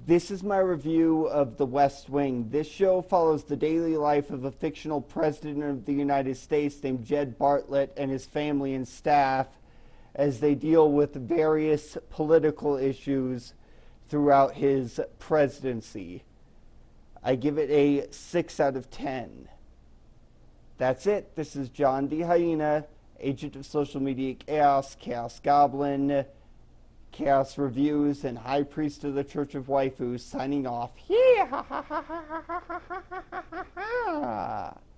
This is my review of The West Wing. This show follows the daily life of a fictional president of the United States named Jed Bartlet and his family and staff as they deal with various political issues throughout his presidency. I give it a 6 out of 10. That's it. This is John D. Hyena, agent of social media chaos, Chaos Goblin, Chaos Reviews, and High Priest of the Church of Waifu, signing off. Yeah.